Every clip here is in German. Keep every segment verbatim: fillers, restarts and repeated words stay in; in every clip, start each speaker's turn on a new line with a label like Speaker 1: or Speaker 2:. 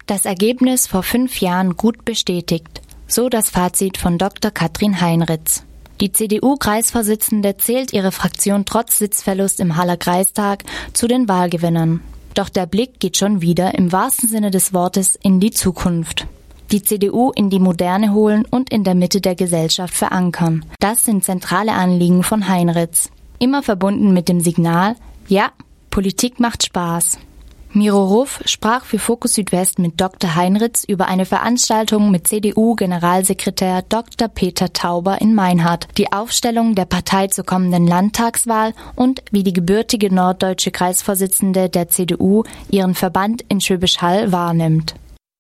Speaker 1: Das Ergebnis vor fünf Jahren gut bestätigt. So das Fazit von Doktor Katrin Heinritz. Die C D U-Kreisvorsitzende zählt ihre Fraktion trotz Sitzverlust im Haller Kreistag zu den Wahlgewinnern. Doch der Blick geht schon wieder im wahrsten Sinne des Wortes in die Zukunft. Die C D U in die Moderne holen und in der Mitte der Gesellschaft verankern. Das sind zentrale Anliegen von Heinritz. Immer verbunden mit dem Signal, ja, Politik macht Spaß. Miro Ruff sprach für Fokus Südwest mit Doktor Heinritz über eine Veranstaltung mit C D U-Generalsekretär Doktor Peter Tauber in Meinhard, die Aufstellung der Partei zur kommenden Landtagswahl und wie die gebürtige norddeutsche Kreisvorsitzende der C D U ihren Verband in Schwäbisch Hall wahrnimmt.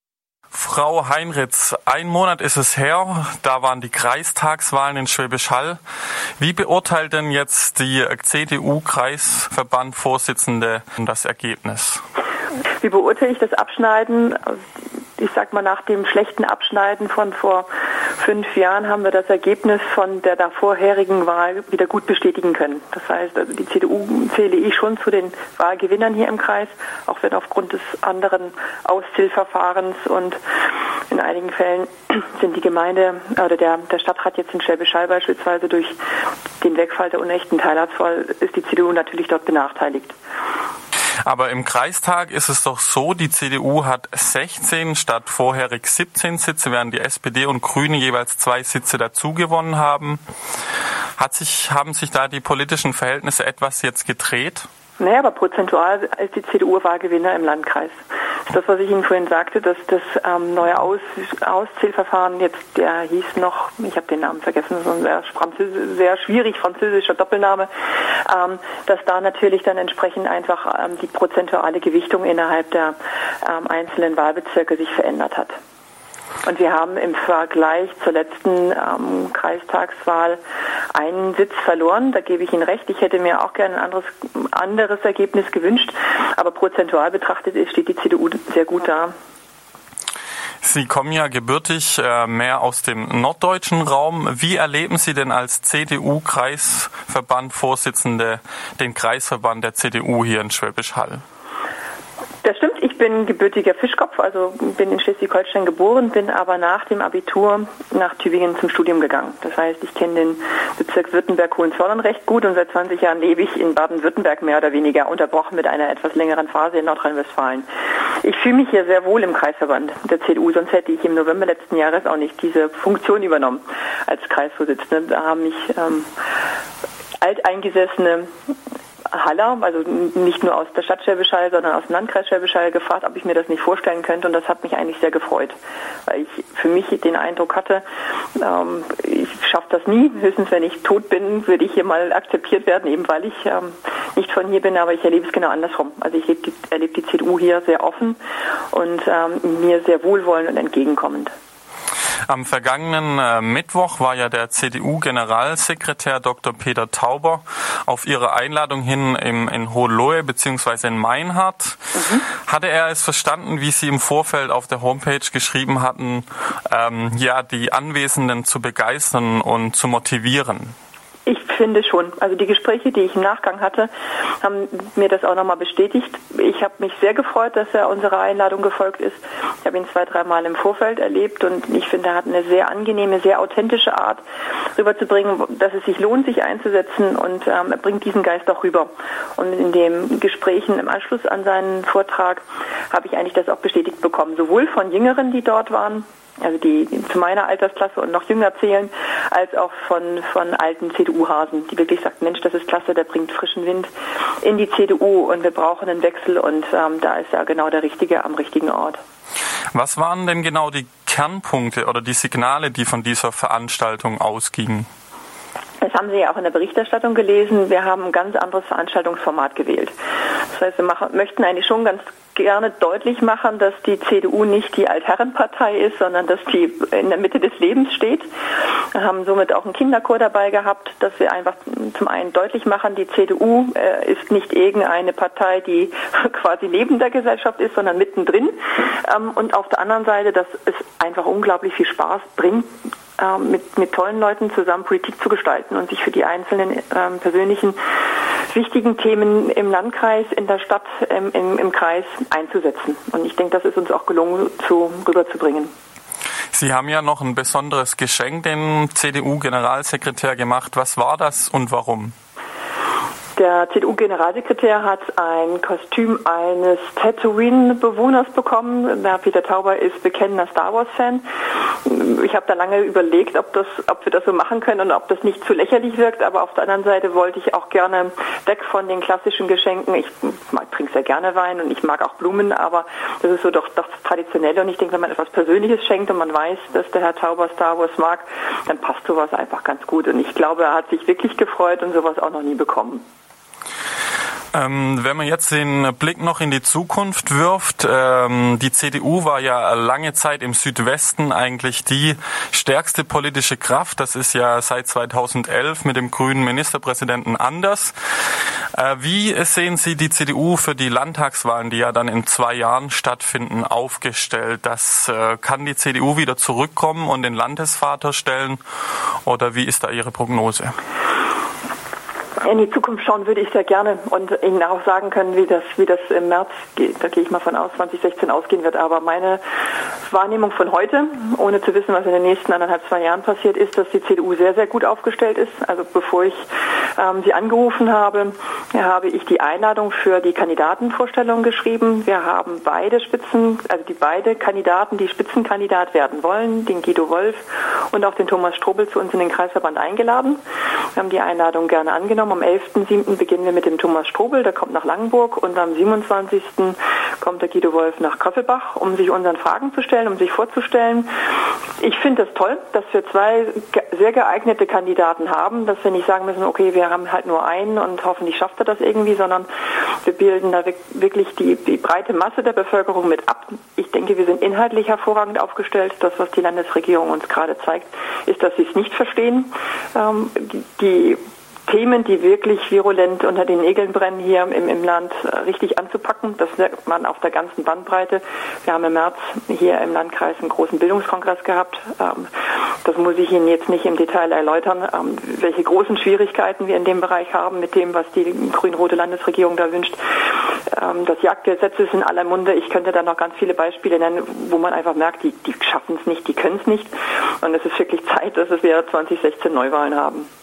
Speaker 2: Frau Heinritz, ein Monat ist es her, da waren die Kreistagswahlen in Schwäbisch Hall. Wie beurteilt denn jetzt die C D U-Kreisverband-Vorsitzende das Ergebnis?
Speaker 3: Wie beurteile ich das Abschneiden? Ich sag mal, nach dem schlechten Abschneiden von vor fünf Jahren haben wir das Ergebnis von der davorherigen Wahl wieder gut bestätigen können. Das heißt, also die C D U zähle ich schon zu den Wahlgewinnern hier im Kreis, auch wenn aufgrund des anderen Auszählverfahrens und in einigen Fällen sind die Gemeinde oder der, der Stadtrat jetzt in Schwäbisch Hall beispielsweise durch den Wegfall der unechten Teilhatswahl ist die C D U natürlich dort benachteiligt.
Speaker 2: Aber im Kreistag ist es doch so, die C D U hat sechzehn statt vorherig siebzehn Sitze, während die S P D und Grüne jeweils zwei Sitze dazugewonnen haben. Hat sich, haben sich da die politischen Verhältnisse etwas jetzt gedreht?
Speaker 3: Naja, aber prozentual ist die C D U Wahlgewinner im Landkreis. Das ist das, was ich Ihnen vorhin sagte, dass das ähm, neue Aus, Auszählverfahren jetzt, der hieß noch, ich habe den Namen vergessen, so ein sehr, Französ- sehr schwierig französischer Doppelname, ähm, dass da natürlich dann entsprechend einfach ähm, die prozentuale Gewichtung innerhalb der ähm, einzelnen Wahlbezirke sich verändert hat. Und wir haben im Vergleich zur letzten ähm, Kreistagswahl einen Sitz verloren. Da gebe ich Ihnen recht. Ich hätte mir auch gerne ein anderes, anderes Ergebnis gewünscht. Aber prozentual betrachtet steht die C D U sehr gut da.
Speaker 2: Sie kommen ja gebürtig äh, mehr aus dem norddeutschen Raum. Wie erleben Sie denn als C D U-Kreisverband-Vorsitzende den Kreisverband der C D U hier in Schwäbisch Hall?
Speaker 3: Das stimmt, ich bin gebürtiger Fischkopf, also bin in Schleswig-Holstein geboren, bin aber nach dem Abitur nach Tübingen zum Studium gegangen. Das heißt, ich kenne den Bezirk Württemberg-Hohenzollern recht gut und seit zwanzig Jahren lebe ich in Baden-Württemberg mehr oder weniger, unterbrochen mit einer etwas längeren Phase in Nordrhein-Westfalen. Ich fühle mich hier sehr wohl im Kreisverband der C D U, sonst hätte ich im November letzten Jahres auch nicht diese Funktion übernommen als Kreisvorsitzende. Da haben mich ähm, alteingesessene Haller, also nicht nur aus der Stadt Schwäbisch Hall, sondern aus dem Landkreis Schwäbisch Hall gefragt, ob ich mir das nicht vorstellen könnte, und das hat mich eigentlich sehr gefreut, weil ich für mich den Eindruck hatte, ähm, ich schaffe das nie, höchstens wenn ich tot bin, würde ich hier mal akzeptiert werden, eben weil ich ähm, nicht von hier bin, aber ich erlebe es genau andersrum. Also ich erlebe die, erlebe die C D U hier sehr offen und ähm, mir sehr wohlwollend und entgegenkommend.
Speaker 2: Am vergangenen äh, Mittwoch war ja der C D U-Generalsekretär Doktor Peter Tauber auf Ihre Einladung hin im, in Hohenlohe bzw. in Meinhard. Mhm. Hatte er es verstanden, wie Sie im Vorfeld auf der Homepage geschrieben hatten, ähm, ja, die Anwesenden zu begeistern und zu motivieren?
Speaker 3: Ich finde schon. Also die Gespräche, die ich im Nachgang hatte, haben mir das auch nochmal bestätigt. Ich habe mich sehr gefreut, dass er unserer Einladung gefolgt ist. Ich habe ihn zwei, dreimal im Vorfeld erlebt und ich finde, er hat eine sehr angenehme, sehr authentische Art rüberzubringen, dass es sich lohnt, sich einzusetzen, und ähm, er bringt diesen Geist auch rüber. Und in den Gesprächen im Anschluss an seinen Vortrag habe ich eigentlich das auch bestätigt bekommen, sowohl von Jüngeren, die dort waren, also die zu meiner Altersklasse und noch jünger zählen, als auch von, von alten C D U-Hasen, die wirklich sagt, Mensch, das ist klasse, der bringt frischen Wind in die C D U und wir brauchen einen Wechsel, und ähm, da ist ja genau der Richtige am richtigen Ort.
Speaker 2: Was waren denn genau die Kernpunkte oder die Signale, die von dieser Veranstaltung ausgingen?
Speaker 3: Das haben Sie ja auch in der Berichterstattung gelesen. Wir haben ein ganz anderes Veranstaltungsformat gewählt. Das heißt, wir machen, möchten eigentlich schon ganz gerne deutlich machen, dass die C D U nicht die Altherrenpartei ist, sondern dass die in der Mitte des Lebens steht. Wir haben somit auch einen Kinderchor dabei gehabt, dass wir einfach zum einen deutlich machen, die C D U äh, ist nicht irgendeine Partei, die quasi neben der Gesellschaft ist, sondern mittendrin. Ähm, und auf der anderen Seite, dass es einfach unglaublich viel Spaß bringt, Mit, mit tollen Leuten zusammen Politik zu gestalten und sich für die einzelnen ähm, persönlichen wichtigen Themen im Landkreis, in der Stadt, im, im, im Kreis einzusetzen. Und ich denke, das ist uns auch gelungen, zu, rüberzubringen.
Speaker 2: Sie haben ja noch ein besonderes Geschenk dem C D U-Generalsekretär gemacht. Was war das und warum?
Speaker 3: Der C D U-Generalsekretär hat ein Kostüm eines Tatooine-Bewohners bekommen. Der Peter Tauber ist bekennender Star Wars-Fan. Ich habe da lange überlegt, ob, das, ob wir das so machen können und ob das nicht zu lächerlich wirkt. Aber auf der anderen Seite wollte ich auch gerne weg von den klassischen Geschenken. Ich trinke sehr gerne Wein und ich mag auch Blumen, aber das ist so doch das Traditionelle. Und ich denke, wenn man etwas Persönliches schenkt und man weiß, dass der Herr Tauber Star Wars mag, dann passt sowas einfach ganz gut. Und ich glaube, er hat sich wirklich gefreut und sowas auch noch nie bekommen.
Speaker 2: Ähm, wenn man jetzt den Blick noch in die Zukunft wirft, ähm, die C D U war ja lange Zeit im Südwesten eigentlich die stärkste politische Kraft. Das ist ja seit zweitausendelf mit dem grünen Ministerpräsidenten anders. Äh, wie sehen Sie die C D U für die Landtagswahlen, die ja dann in zwei Jahren stattfinden, aufgestellt? Das äh, kann die C D U wieder zurückkommen und den Landesvater stellen? Oder wie ist da Ihre Prognose?
Speaker 3: In die Zukunft schauen würde ich sehr gerne und Ihnen auch sagen können, wie das, wie das im März geht. Da gehe ich mal von aus, zwanzig sechzehn ausgehen wird. Aber meine Wahrnehmung von heute, ohne zu wissen, was in den nächsten anderthalb, zwei Jahren passiert, ist, dass die C D U sehr, sehr gut aufgestellt ist. Also bevor ich ähm, Sie angerufen habe, habe ich die Einladung für die Kandidatenvorstellung geschrieben. Wir haben beide Spitzen, also die beide Kandidaten, die Spitzenkandidat werden wollen, den Guido Wolf und auch den Thomas Strobel, zu uns in den Kreisverband eingeladen. Wir haben die Einladung gerne angenommen. Am elften siebten beginnen wir mit dem Thomas Strobel, der kommt nach Langenburg, und am siebenundzwanzigsten kommt der Guido Wolf nach Köffelbach, um sich unseren Fragen zu stellen, um sich vorzustellen. Ich finde es toll, dass wir zwei sehr geeignete Kandidaten haben, dass wir nicht sagen müssen, okay, wir haben halt nur einen und hoffentlich schafft er das irgendwie, sondern wir bilden da wirklich die, die breite Masse der Bevölkerung mit ab. Ich denke, wir sind inhaltlich hervorragend aufgestellt. Das, was die Landesregierung uns gerade zeigt, ist, dass sie es nicht verstehen. Ähm, die Themen, die wirklich virulent unter den Nägeln brennen hier im, im Land, richtig anzupacken. Das merkt man auf der ganzen Bandbreite. Wir haben im März hier im Landkreis einen großen Bildungskongress gehabt. Das muss ich Ihnen jetzt nicht im Detail erläutern, welche großen Schwierigkeiten wir in dem Bereich haben mit dem, was die grün-rote Landesregierung da wünscht. Das Jagdgesetz ist in aller Munde. Ich könnte da noch ganz viele Beispiele nennen, wo man einfach merkt, die, die schaffen es nicht, die können es nicht. Und es ist wirklich Zeit, dass wir zwanzig sechzehn Neuwahlen haben.